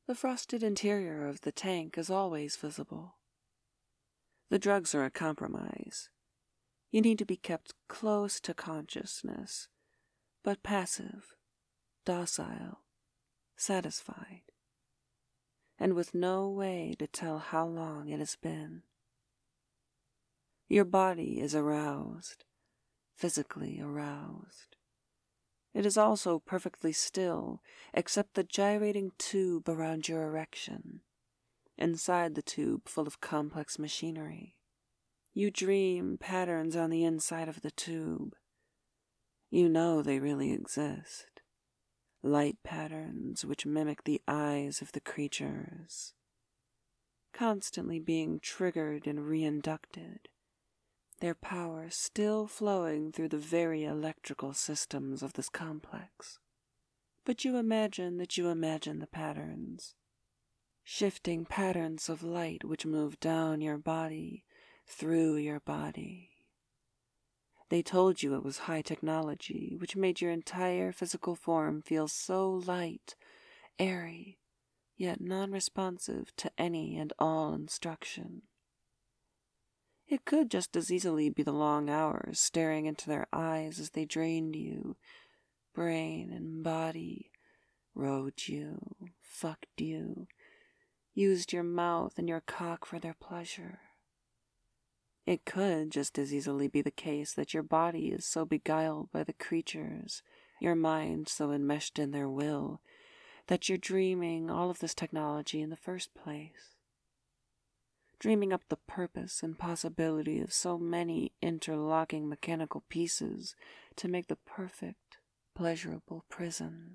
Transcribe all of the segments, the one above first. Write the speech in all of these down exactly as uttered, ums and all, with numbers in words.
The frosted interior of the tank is always visible. The drugs are a compromise. You need to be kept close to consciousness, but passive, docile, satisfied, and with no way to tell how long it has been. Your body is aroused, physically aroused. It is also perfectly still, except the gyrating tube around your erection, inside the tube full of complex machinery. You dream patterns on the inside of the tube. You know they really exist. Light patterns which mimic the eyes of the creatures, constantly being triggered and reinducted, their power still flowing through the very electrical systems of this complex. But you imagine that you imagine the patterns, shifting patterns of light which move down your body, through your body. They told you it was high technology, which made your entire physical form feel so light, airy, yet non-responsive to any and all instruction. It could just as easily be the long hours staring into their eyes as they drained you, brain and body, rode you, fucked you, used your mouth and your cock for their pleasure. It could just as easily be the case that your body is so beguiled by the creatures, your mind so enmeshed in their will, that you're dreaming all of this technology in the first place. Dreaming up the purpose and possibility of so many interlocking mechanical pieces to make the perfect, pleasurable prison.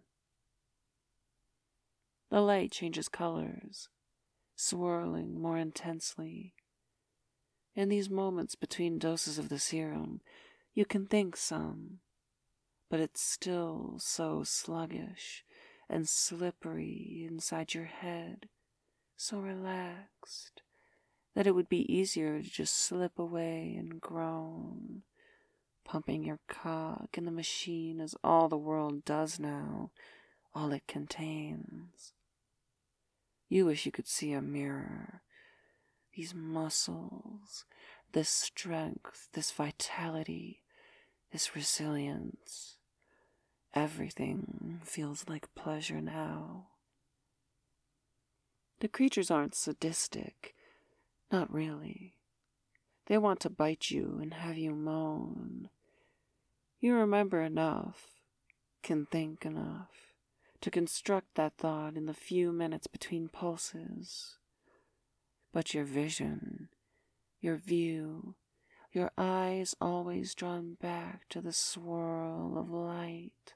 The light changes colors, swirling more intensely. In these moments between doses of the serum, you can think some, but it's still so sluggish and slippery inside your head, so relaxed, that it would be easier to just slip away and groan, pumping your cock in the machine as all the world does now, all it contains. You wish you could see a mirror. These muscles, this strength, this vitality, this resilience. Everything feels like pleasure now. The creatures aren't sadistic, not really. They want to bite you and have you moan. You remember enough, can think enough, to construct that thought in the few minutes between pulses. But your vision, your view, your eyes always drawn back to the swirl of light.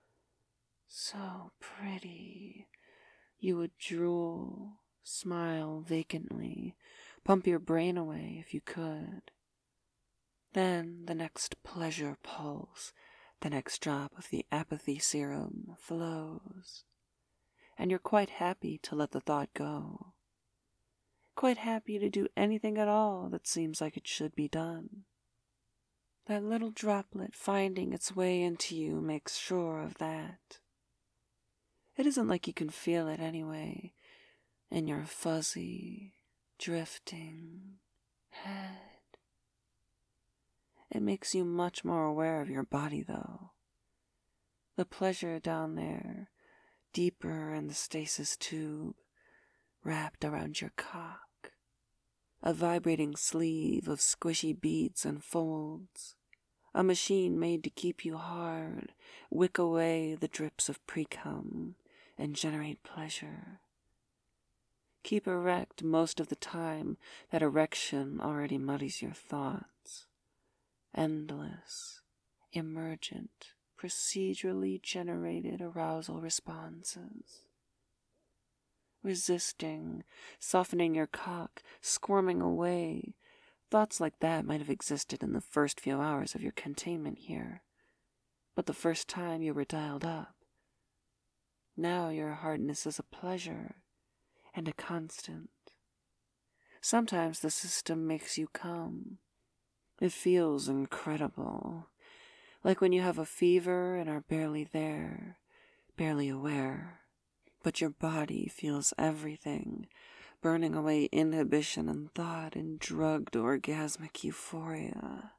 So pretty. You would drool, smile vacantly, pump your brain away if you could. Then the next pleasure pulse, the next drop of the apathy serum flows, and you're quite happy to let the thought go. Quite happy to do anything at all that seems like it should be done. That little droplet finding its way into you makes sure of that. It isn't like you can feel it anyway, in your fuzzy, drifting head. It makes you much more aware of your body, though. The pleasure down there, deeper in the stasis tube, wrapped around your cock. A vibrating sleeve of squishy beads and folds. A machine made to keep you hard, wick away the drips of pre-cum, and generate pleasure. Keep erect most of the time. That erection already muddies your thoughts. Endless, emergent, procedurally generated arousal responses. Resisting, softening your cock, squirming away. Thoughts like that might have existed in the first few hours of your containment here, but the first time you were dialed up. Now your hardness is a pleasure and a constant. Sometimes the system makes you come. It feels incredible, like when you have a fever and are barely there, barely aware. but your body feels everything, burning away inhibition and thought in drugged orgasmic euphoria.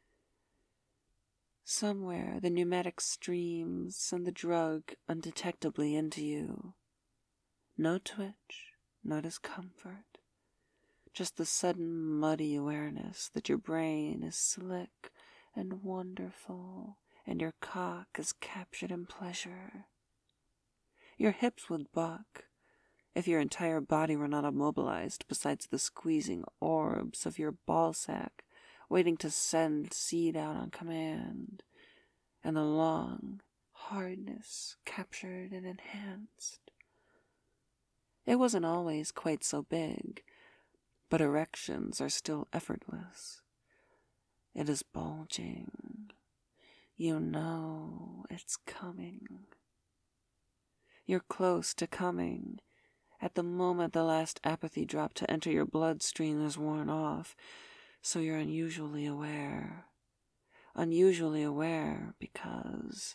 Somewhere the pneumatic streams send the drug undetectably into you. No twitch, no discomfort, just the sudden muddy awareness that your brain is slick and wonderful, and your cock is captured in pleasure. Your hips would buck if your entire body were not immobilized besides the squeezing orbs of your ballsack waiting to send seed out on command, and the long hardness captured and enhanced. It wasn't always quite so big, but erections are still effortless. It is bulging. You know it's coming. You're close to coming. At the moment the last apathy drop to enter your bloodstream is worn off, so you're unusually aware. Unusually aware because,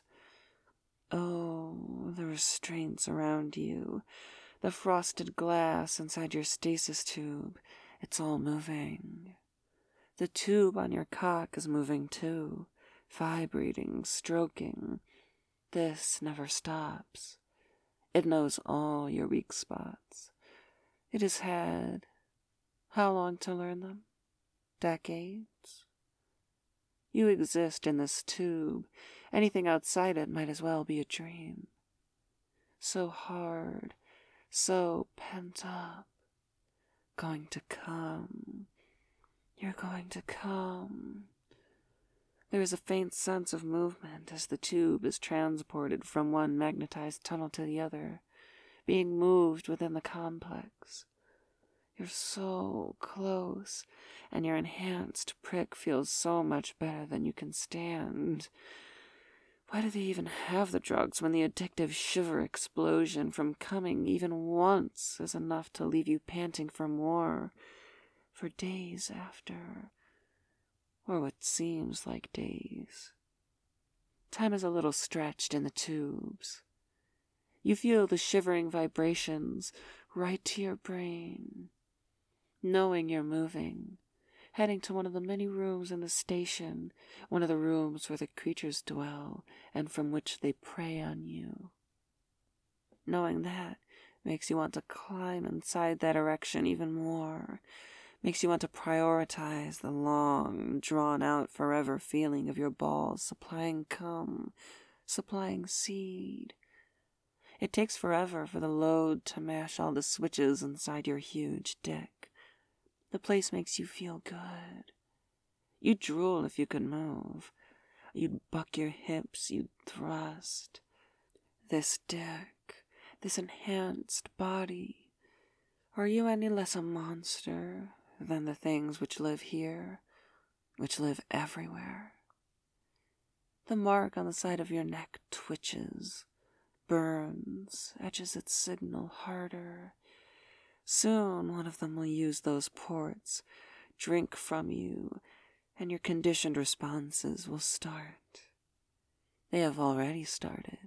oh, the restraints around you, the frosted glass inside your stasis tube, it's all moving. The tube on your cock is moving too, vibrating, stroking. This never stops. It knows all your weak spots. It has had how long to learn them? Decades? You exist in this tube. Anything outside it might as well be a dream. So hard, so pent up. Going to come. You're going to come. There is a faint sense of movement as the tube is transported from one magnetized tunnel to the other, being moved within the complex. You're so close, and your enhanced prick feels so much better than you can stand. Why do they even have the drugs when the addictive shiver explosion from coming even once is enough to leave you panting for more, for days after, or what seems like days? Time is a little stretched in the tubes. You feel the shivering vibrations right to your brain. Knowing you're moving, heading to one of the many rooms in the station, one of the rooms where the creatures dwell and from which they prey on you. Knowing that makes you want to climb inside that erection even more, makes you want to prioritize the long, drawn-out, forever feeling of your balls supplying cum, supplying seed. It takes forever for the load to mash all the switches inside your huge dick. The place makes you feel good. You'd drool if you could move. You'd buck your hips, you'd thrust. This dick, this enhanced body, are you any less a monster than the things which live here, which live everywhere? The mark on the side of your neck twitches, burns, edges its signal harder. Soon one of them will use those ports, drink from you, and your conditioned responses will start. They have already started.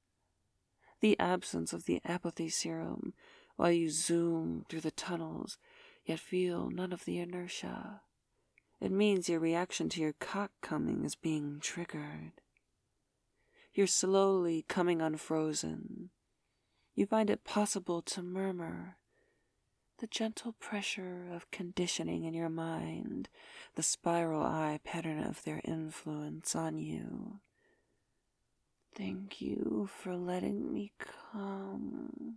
The absence of the apathy serum, while you zoom through the tunnels, yet feel none of the inertia. It means your reaction to your cock coming is being triggered. You're slowly coming unfrozen. You find it possible to murmur. The gentle pressure of conditioning in your mind, the spiral eye pattern of their influence on you. Thank you for letting me come.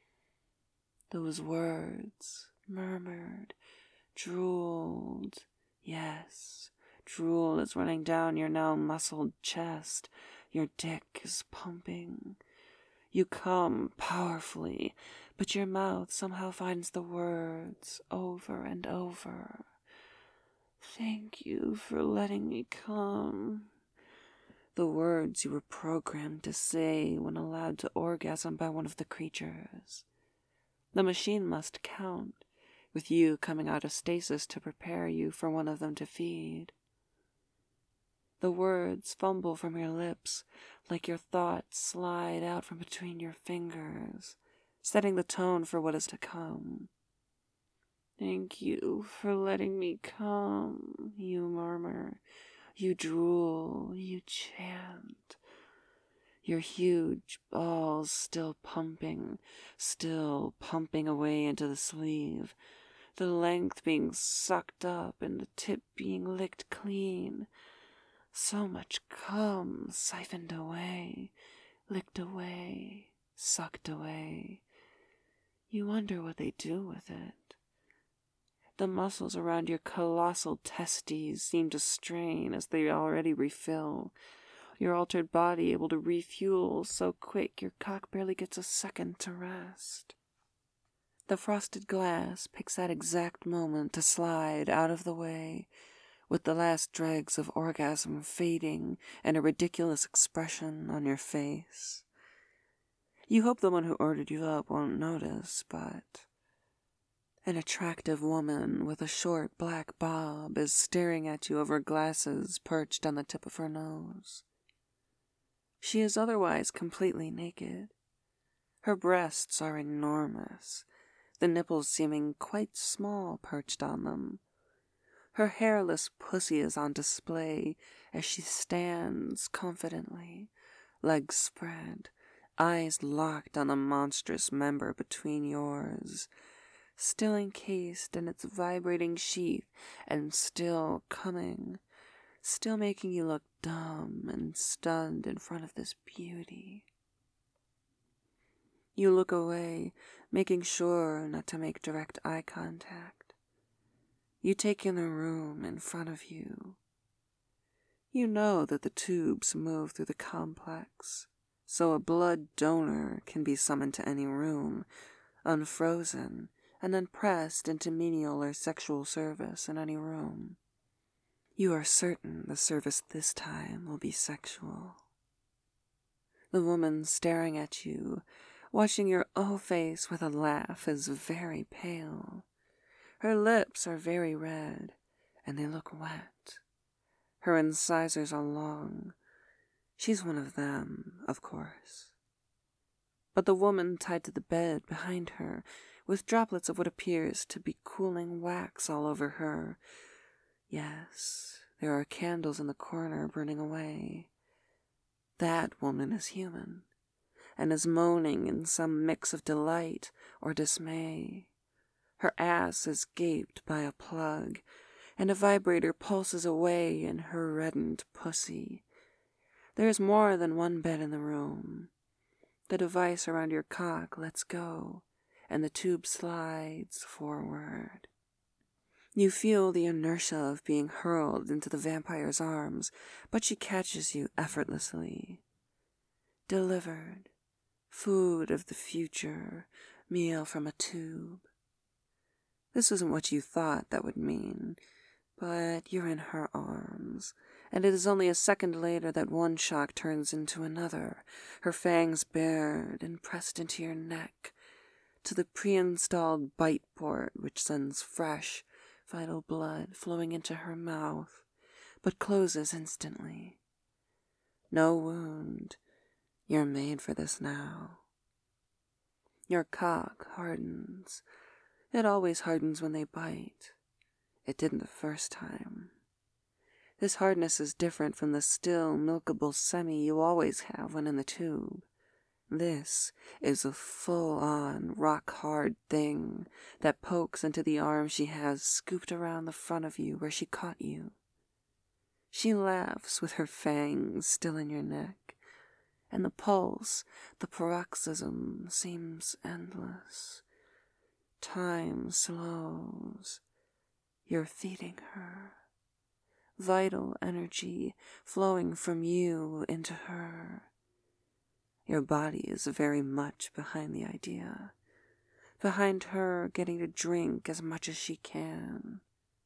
Those words, murmured, drooled. Yes, drool is running down your now muscled chest. Your dick is pumping. You come powerfully, but your mouth somehow finds the words over and over. Thank you for letting me come. The words you were programmed to say when allowed to orgasm by one of the creatures. The machine must count, with you coming out of stasis to prepare you for one of them to feed. The words fumble from your lips like your thoughts slide out from between your fingers. setting the tone for what is to come. "Thank you for letting me come," you murmur. You drool, you chant. Your huge balls still pumping, still pumping away into the sleeve, the length being sucked up and the tip being licked clean. So much cum siphoned away, licked away, sucked away. You wonder what they do with it. The muscles around your colossal testes seem to strain as they already refill, your altered body able to refuel so quick your cock barely gets a second to rest. The frosted glass picks that exact moment to slide out of the way, with the last dregs of orgasm fading and a ridiculous expression on your face. You hope the one who ordered you up won't notice, but an attractive woman with a short black bob is staring at you over glasses perched on the tip of her nose. She is otherwise completely naked. Her breasts are enormous, the nipples seeming quite small perched on them. Her hairless pussy is on display as she stands confidently, legs spread, eyes locked on the monstrous member between yours, still encased in its vibrating sheath and still coming, still making you look dumb and stunned in front of this beauty. You look away, making sure not to make direct eye contact. You take in the room in front of you. You know that the tubes move through the complex, so a blood donor can be summoned to any room, unfrozen, and then pressed into menial or sexual service in any room. You are certain the service this time will be sexual. The woman staring at you, watching your O face with a laugh, is very pale. Her lips are very red, and they look wet. Her incisors are long. She's one of them, of course. But the woman tied to the bed behind her, with droplets of what appears to be cooling wax all over her. Yes, there are candles in the corner burning away. That woman is human, and is moaning in some mix of delight or dismay. Her ass is gaped by a plug, and a vibrator pulses away in her reddened pussy. There is more than one bed in the room. The device around your cock lets go, and the tube slides forward. You feel the inertia of being hurled into the vampire's arms, but she catches you effortlessly. Delivered. Food of the future. Meal from a tube. This isn't what you thought that would mean, but you're in her arms, and it is only a second later that one shock turns into another, her fangs bared and pressed into your neck, to the pre-installed bite port which sends fresh, vital blood flowing into her mouth, but closes instantly. No wound. You're made for this now. Your cock hardens. It always hardens when they bite. It didn't the first time. This hardness is different from the still, milkable semi you always have when in the tube. This is a full-on, rock-hard thing that pokes into the arm she has scooped around the front of you where she caught you. She laughs with her fangs still in your neck, and the pulse, the paroxysm, seems endless. Time slows. You're feeding her. Vital energy flowing from you into her. Your body is very much behind the idea, behind her getting to drink as much as she can.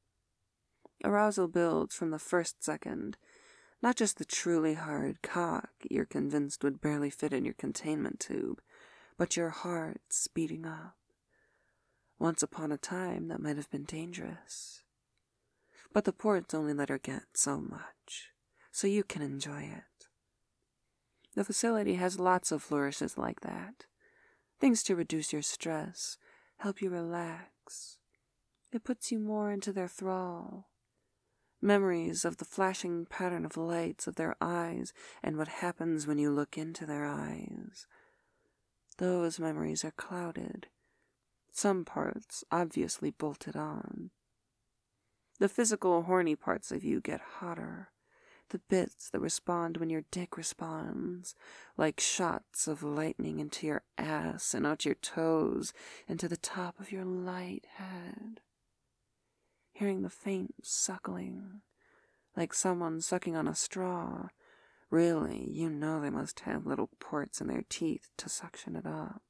Arousal builds from the first second, not just the truly hard cock you're convinced would barely fit in your containment tube, but your heart speeding up. Once upon a time that might have been dangerous. But the ports only let her get so much, so you can enjoy it. The facility has lots of flourishes like that. things to reduce your stress, help you relax. It puts you more into their thrall. Memories of the flashing pattern of lights of their eyes and what happens when you look into their eyes. Those memories are clouded, some parts obviously bolted on. The physical horny parts of you get hotter, the bits that respond when your dick responds, like shots of lightning into your ass and out your toes and to the top of your light head. Hearing the faint suckling, like someone sucking on a straw. Really, you know they must have little ports in their teeth to suction it up.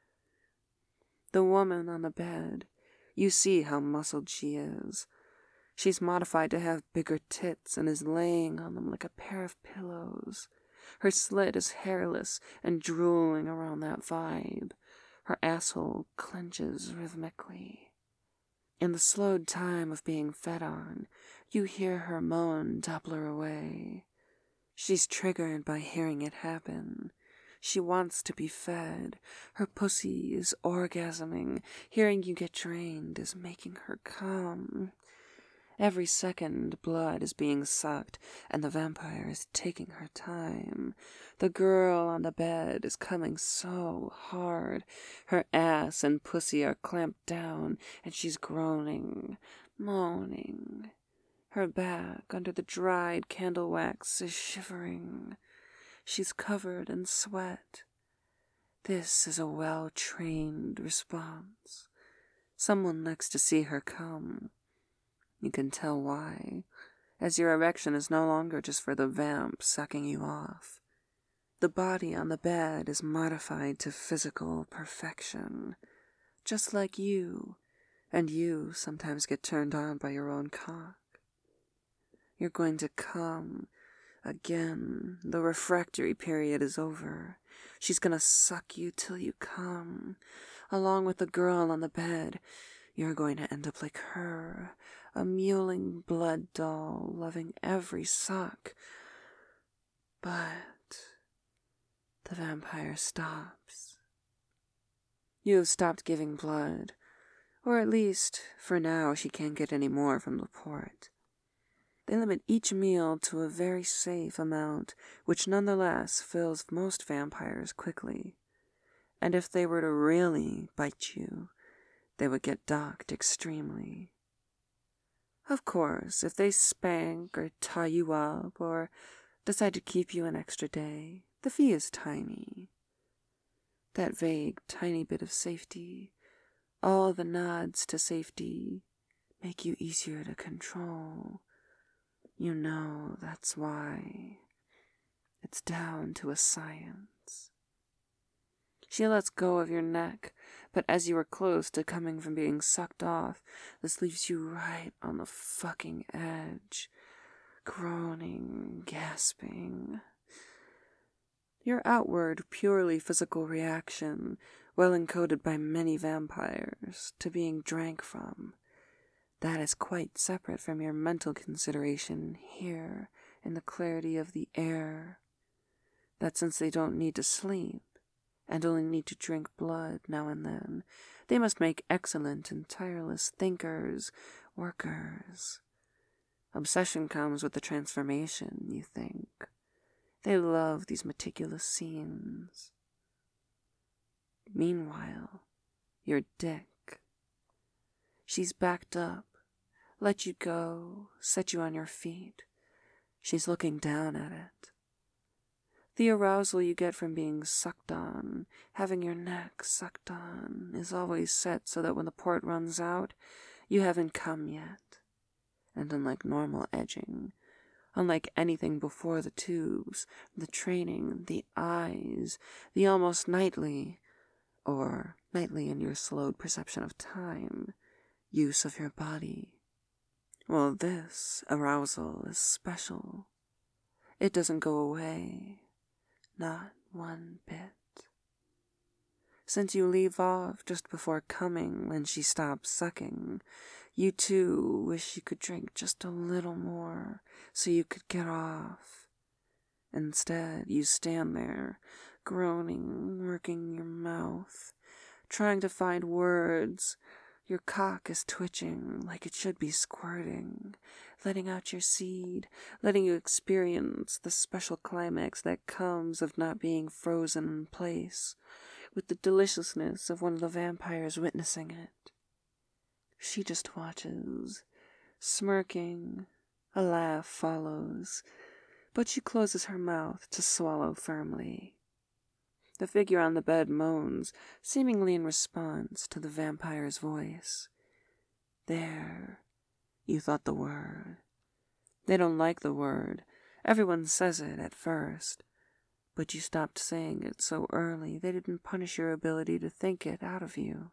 The woman on the bed, you see how muscled she is. She's modified to have bigger tits and is laying on them like a pair of pillows. Her slit is hairless and drooling around that vibe. Her asshole clenches rhythmically. In the slowed time of being fed on, you hear her moan Doppler away. She's triggered by hearing it happen. She wants to be fed. Her pussy is orgasming. Hearing you get drained is making her come. Every second, blood is being sucked, and the vampire is taking her time. The girl on the bed is coming so hard. Her ass and pussy are clamped down, and she's groaning, moaning. Her back, under the dried candle wax, is shivering. She's covered in sweat. This is a well-trained response. Someone likes to see her come. You can tell why, as your erection is no longer just for the vamp sucking you off. The body on the bed is modified to physical perfection, just like you, and you sometimes get turned on by your own cock. You're going to come again. The refractory period is over. She's gonna suck you till you come. Along with the girl on the bed, you're going to end up like her, a mewling blood doll, loving every suck. But the vampire stops. You have stopped giving blood, or at least, for now, she can't get any more from the port. They limit each meal to a very safe amount, which nonetheless fills most vampires quickly. And if they were to really bite you, they would get docked extremely. Of course, if they spank or tie you up or decide to keep you an extra day, the fee is tiny. That vague, tiny bit of safety, all the nods to safety, make you easier to control. You know that's why. It's down to a science. She lets go of your neck, but as you are close to coming from being sucked off, this leaves you right on the fucking edge, groaning, gasping. Your outward, purely physical reaction, well encoded by many vampires, to being drank from, that is quite separate from your mental consideration here in the clarity of the air. That since they don't need to sleep, and only need to drink blood now and then, they must make excellent and tireless thinkers, workers. Obsession comes with the transformation, you think. They love these meticulous scenes. Meanwhile, your dick. She's backed up, let you go, set you on your feet. She's looking down at it. The arousal you get from being sucked on, having your neck sucked on, is always set so that when the port runs out, you haven't come yet. And unlike normal edging, unlike anything before the tubes, the training, the eyes, the almost nightly, or nightly in your slowed perception of time, use of your body. Well, this arousal is special. It doesn't go away. Not one bit. Since you leave off just before coming when she stops sucking, you too wish you could drink just a little more so you could get off. Instead, you stand there, groaning, working your mouth, trying to find words. Your cock is twitching like it should be squirting, letting out your seed, letting you experience the special climax that comes of not being frozen in place, with the deliciousness of one of the vampires witnessing it. She just watches, smirking. A laugh follows, but she closes her mouth to swallow firmly. The figure on the bed moans, seemingly in response to the vampire's voice. There, you thought the word. They don't like the word. Everyone says it at first. But you stopped saying it so early they didn't punish your ability to think it out of you.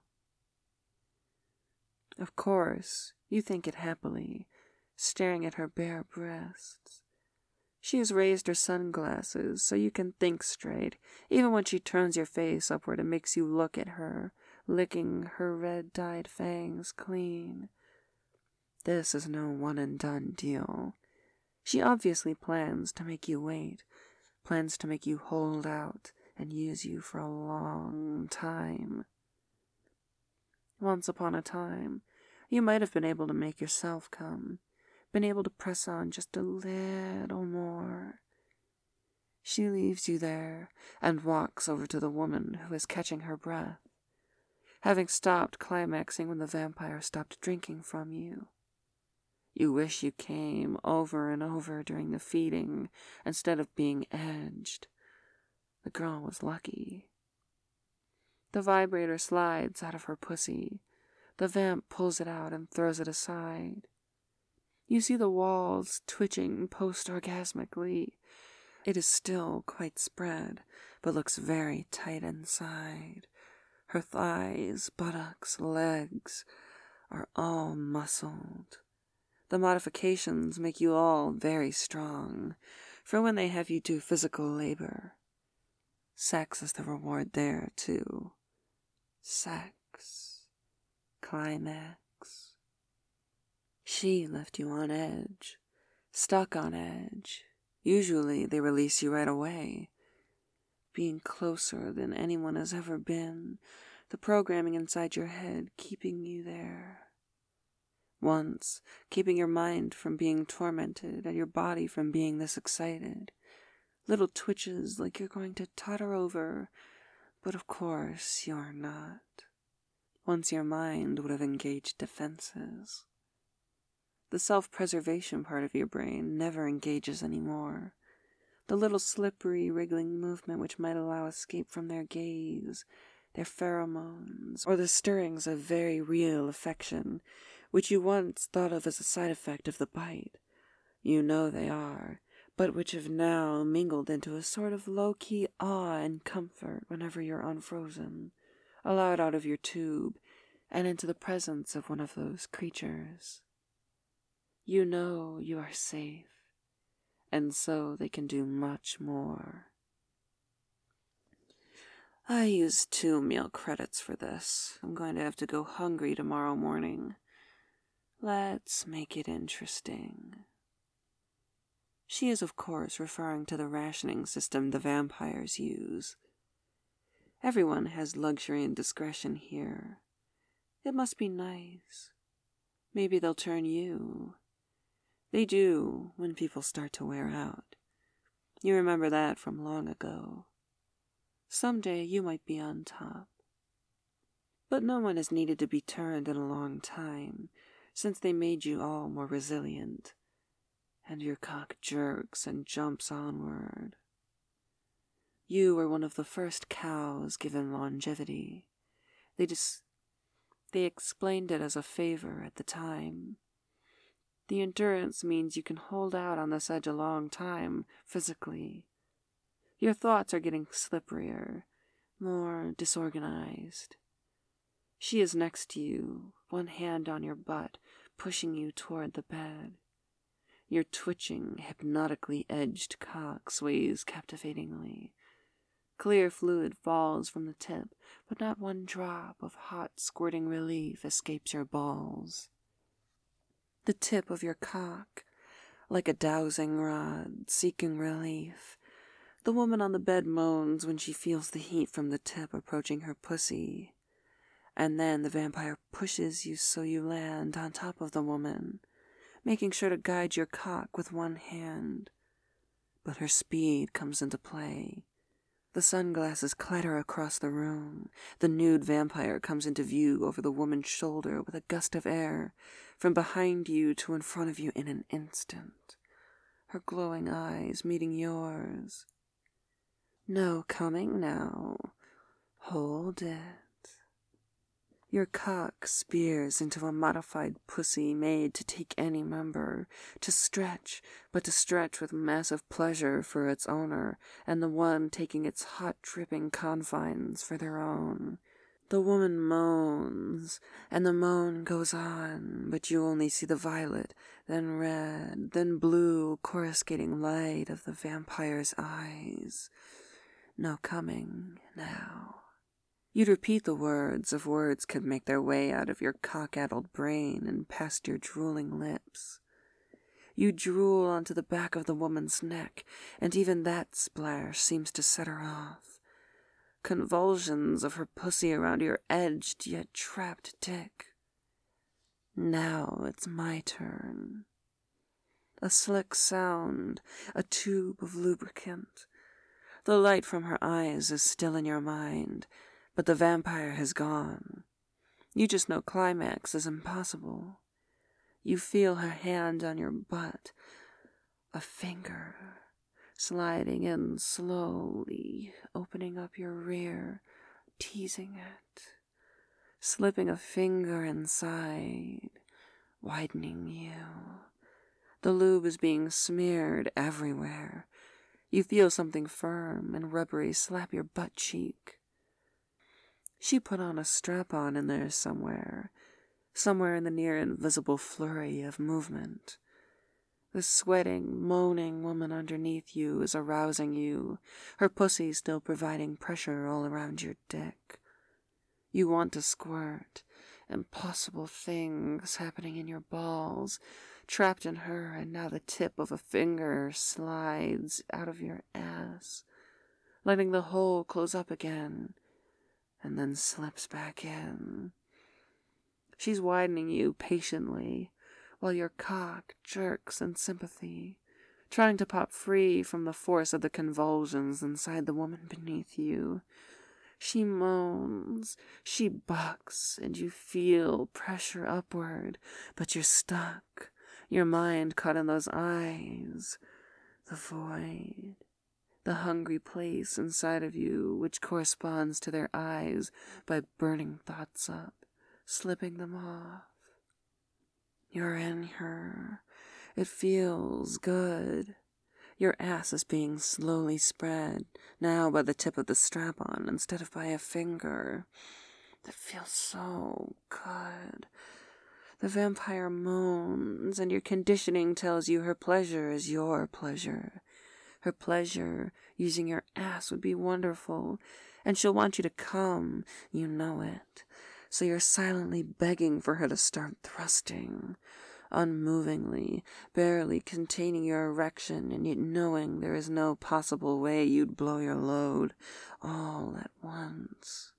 Of course, you think it happily, staring at her bare breasts. She has raised her sunglasses so you can think straight, even when she turns your face upward and makes you look at her, licking her red-dyed fangs clean. This is no one-and-done deal. She obviously plans to make you wait, plans to make you hold out and use you for a long time. Once upon a time, you might have been able to make yourself come, been able to press on just a little more. She leaves you there and walks over to the woman who is catching her breath, having stopped climaxing when the vampire stopped drinking from you. You wish you came over and over during the feeding instead of being edged. The girl was lucky. The vibrator slides out of her pussy. The vamp pulls it out and throws it aside. You see the walls twitching post-orgasmically. It is still quite spread, but looks very tight inside. Her thighs, buttocks, legs are all muscled. The modifications make you all very strong, for when they have you do physical labor. Sex is the reward there, too. Sex. Climax. She left you on edge, stuck on edge. Usually they release you right away. Being closer than anyone has ever been, the programming inside your head keeping you there. Once, keeping your mind from being tormented and your body from being this excited. Little twitches like you're going to totter over, but of course you're not. Once your mind would have engaged defenses. The self-preservation part of your brain never engages anymore. The little slippery, wriggling movement which might allow escape from their gaze, their pheromones, or the stirrings of very real affection, which you once thought of as a side effect of the bite. You know they are, but which have now mingled into a sort of low-key awe and comfort whenever you're unfrozen, allowed out of your tube, and into the presence of one of those creatures. You know you are safe, and so they can do much more. I used two meal credits for this. I'm going to have to go hungry tomorrow morning. Let's make it interesting. She is, of course, referring to the rationing system the vampires use. Everyone has luxury and discretion here. It must be nice. Maybe they'll turn you. They do when people start to wear out. You remember that from long ago. Someday you might be on top. But no one has needed to be turned in a long time, since they made you all more resilient, and your cock jerks and jumps onward. You were one of the first cows given longevity. They just, they explained it as a favor at the time. The endurance means you can hold out on this edge a long time, physically. Your thoughts are getting slipperier, more disorganized. She is next to you, one hand on your butt, pushing you toward the bed. Your twitching, hypnotically edged cock sways captivatingly. Clear fluid falls from the tip, but not one drop of hot squirting relief escapes your balls. The tip of your cock, like a dowsing rod, seeking relief. The woman on the bed moans when she feels the heat from the tip approaching her pussy. and then the vampire pushes you so you land on top of the woman, making sure to guide your cock with one hand. But her speed comes into play. The sunglasses clatter across the room. The nude vampire comes into view over the woman's shoulder with a gust of air, from behind you to in front of you in an instant, her glowing eyes meeting yours. No coming now. Hold it. Your cock spears into a modified pussy made to take any member, to stretch, but to stretch with massive pleasure for its owner, and the one taking its hot dripping confines for their own. The woman moans, and the moan goes on, but you only see the violet, then red, then blue coruscating light of the vampire's eyes. No coming now. You'd repeat the words if words could make their way out of your cock-addled brain and past your drooling lips. You drool onto the back of the woman's neck, and even that splash seems to set her off. Convulsions of her pussy around your edged yet trapped dick. Now it's my turn. A slick sound, a tube of lubricant. The light from her eyes is still in your mind, but the vampire has gone. You just know climax is impossible. You feel her hand on your butt, a finger sliding in slowly, opening up your rear, teasing it, slipping a finger inside, widening you. The lube is being smeared everywhere. You feel something firm and rubbery slap your butt cheek. She put on a strap-on in there somewhere, somewhere in the near invisible flurry of movement. The sweating, moaning woman underneath you is arousing you, her pussy still providing pressure all around your dick. You want to squirt, impossible things happening in your balls, trapped in her, and now the tip of a finger slides out of your ass, letting the hole close up again, and then slips back in. She's widening you patiently, while your cock jerks in sympathy, trying to pop free from the force of the convulsions inside the woman beneath you. She moans, she bucks, and you feel pressure upward, but you're stuck, your mind caught in those eyes, the void, the hungry place inside of you which corresponds to their eyes by burning thoughts up, slipping them off. You're in her. It feels good. Your ass is being slowly spread, now by the tip of the strap-on instead of by a finger. It feels so good. The vampire moans, and your conditioning tells you her pleasure is your pleasure. Her pleasure using your ass would be wonderful, and she'll want you to come, you know it. So you're silently begging for her to start thrusting, unmovingly, barely containing your erection, and yet knowing there is no possible way you'd blow your load all at once.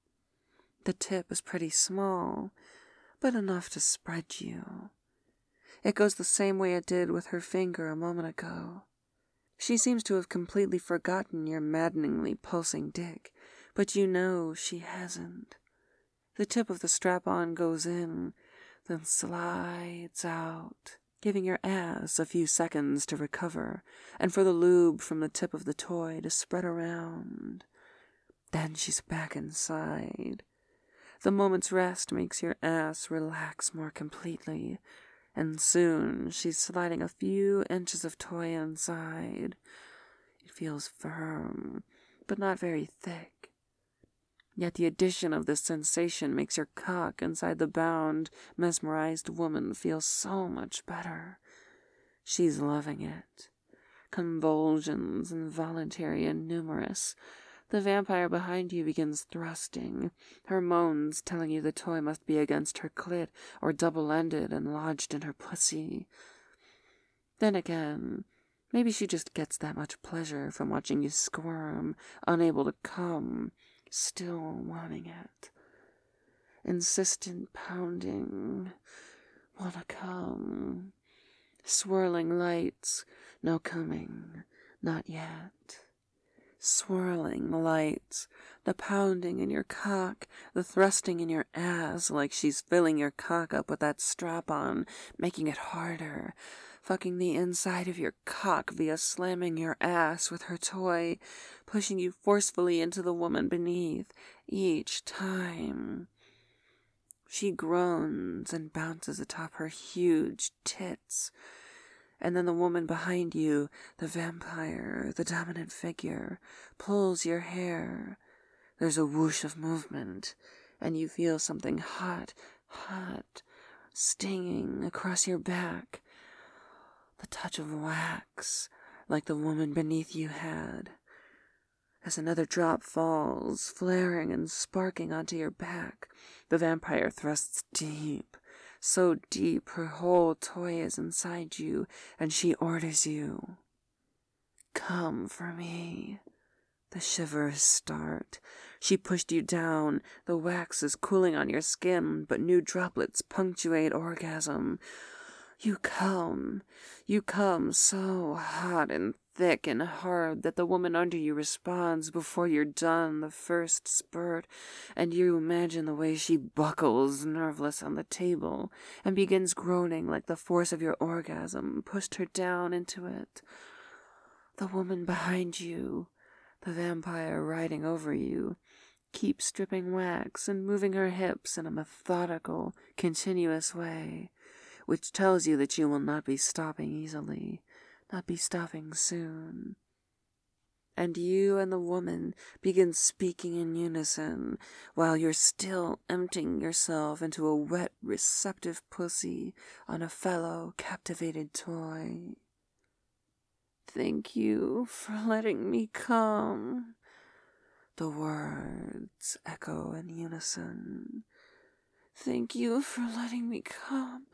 The tip is pretty small, but enough to spread you. It goes the same way it did with her finger a moment ago. She seems to have completely forgotten your maddeningly pulsing dick, but you know she hasn't. The tip of the strap-on goes in, then slides out, giving your ass a few seconds to recover, and for the lube from the tip of the toy to spread around. Then she's back inside. The moment's rest makes your ass relax more completely, and soon she's sliding a few inches of toy inside. It feels firm, but not very thick. Yet the addition of this sensation makes your cock inside the bound, mesmerized woman feel so much better. She's loving it. Convulsions, involuntary and numerous. The vampire behind you begins thrusting, her moans telling you the toy must be against her clit or double-ended and lodged in her pussy. Then again, maybe she just gets that much pleasure from watching you squirm, unable to come, still wanting it. insistent pounding. Wanna come. Swirling lights, no coming, not yet. Swirling lights, the pounding in your cock, the thrusting in your ass like she's filling your cock up with that strap on, making it harder, fucking the inside of your cock via slamming your ass with her toy, pushing you forcefully into the woman beneath, each time. She groans and bounces atop her huge tits. And then the woman behind you, the vampire, the dominant figure, pulls your hair. There's a whoosh of movement, and you feel something hot, hot, stinging across your back. The touch of wax, like the woman beneath you had. As another drop falls, flaring and sparking onto your back, the vampire thrusts deep, so deep her whole toy is inside you, and she orders you. Come for me. The shivers start. She pushed you down. The wax is cooling on your skin, but new droplets punctuate orgasm. You come. You come so hot and thick and hard that the woman under you responds before you're done the first spurt, and you imagine the way she buckles nerveless on the table and begins groaning like the force of your orgasm pushed her down into it. The woman behind you, the vampire riding over you, keeps stripping wax and moving her hips in a methodical, continuous way, which tells you that you will not be stopping easily, not be stopping soon. And you and the woman begin speaking in unison while you're still emptying yourself into a wet, receptive pussy on a fellow captivated toy. Thank you for letting me come. The words echo in unison. Thank you for letting me come.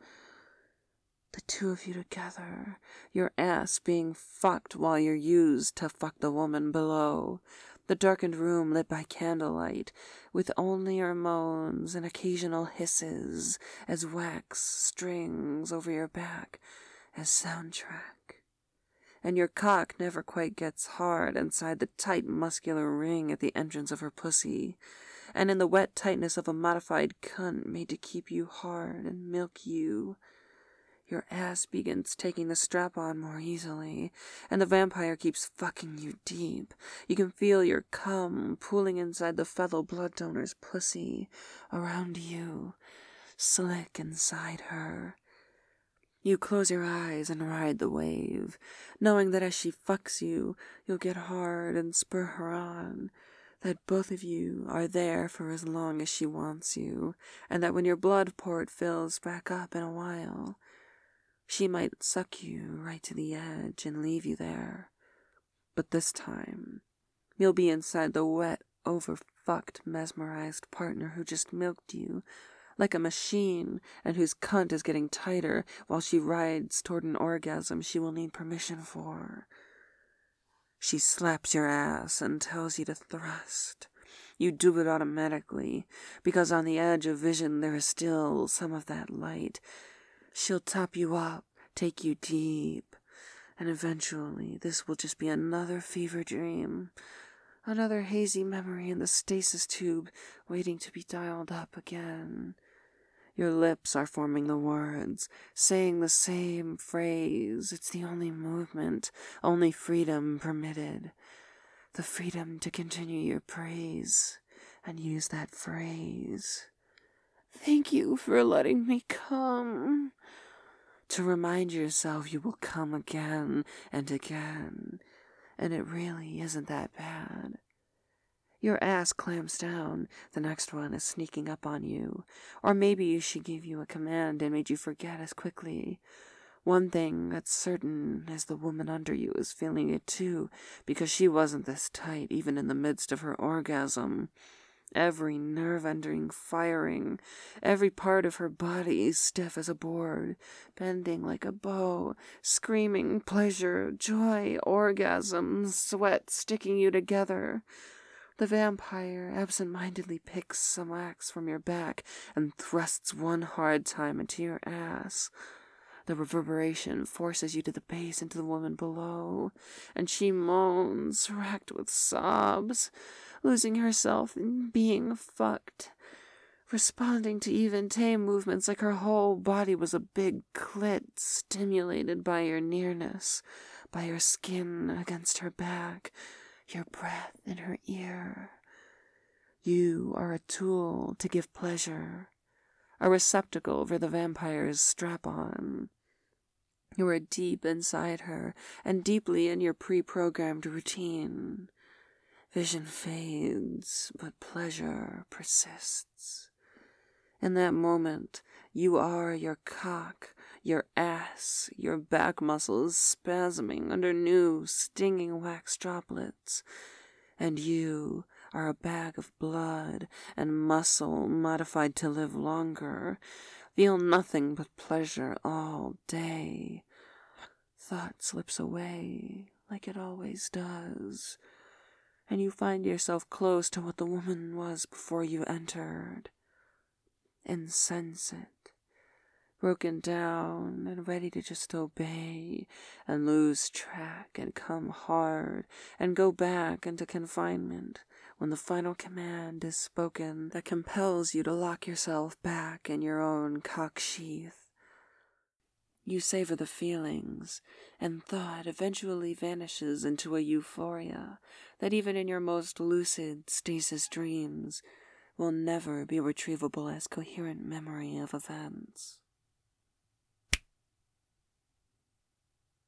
The two of you together, your ass being fucked while you're used to fuck the woman below. The darkened room lit by candlelight, with only your moans and occasional hisses as wax strings over your back as soundtrack. And your cock never quite gets hard inside the tight muscular ring at the entrance of her pussy, and in the wet tightness of a modified cunt made to keep you hard and milk you. Your ass begins taking the strap on more easily, and the vampire keeps fucking you deep. You can feel your cum pooling inside the fellow blood donor's pussy, around you, slick inside her. You close your eyes and ride the wave, knowing that as she fucks you, you'll get hard and spur her on, that both of you are there for as long as she wants you, and that when your blood port fills back up in a while, she might suck you right to the edge and leave you there. But this time, you'll be inside the wet, overfucked, mesmerized partner who just milked you, like a machine, and whose cunt is getting tighter while she rides toward an orgasm she will need permission for. She slaps your ass and tells you to thrust. You do it automatically, because on the edge of vision there is still some of that light. She'll top you up, take you deep, and eventually this will just be another fever dream, another hazy memory in the stasis tube waiting to be dialed up again. Your lips are forming the words, saying the same phrase. It's the only movement, only freedom permitted. The freedom to continue your praise and use that phrase. Thank you for letting me come. To remind yourself you will come again and again, and it really isn't that bad. Your ass clamps down, the next one is sneaking up on you, or maybe she gave you a command and made you forget as quickly. One thing that's certain is the woman under you is feeling it too, because she wasn't this tight even in the midst of her orgasm. Every nerve-ending firing, every part of her body stiff as a board, bending like a bow, screaming pleasure, joy, orgasm, sweat sticking you together. The vampire absent-mindedly picks some wax from your back and thrusts one hard time into your ass. The reverberation forces you to the base into the woman below, and she moans, racked with sobs, losing herself in being fucked, responding to even tame movements like her whole body was a big clit stimulated by your nearness, by your skin against her back, your breath in her ear. You are a tool to give pleasure, a receptacle for the vampire's strap-on. You are deep inside her and deeply in your pre-programmed routine. Vision fades, but pleasure persists. In that moment, you are your cock, your ass, your back muscles spasming under new, stinging wax droplets, and you are a bag of blood and muscle modified to live longer, feel nothing but pleasure all day. Thought slips away, like it always does, and you find yourself close to what the woman was before you entered. Insensate, broken down and ready to just obey and lose track and come hard and go back into confinement when the final command is spoken that compels you to lock yourself back in your own cock sheath. You savor the feelings, and thought eventually vanishes into a euphoria that even in your most lucid stasis dreams will never be retrievable as coherent memory of events.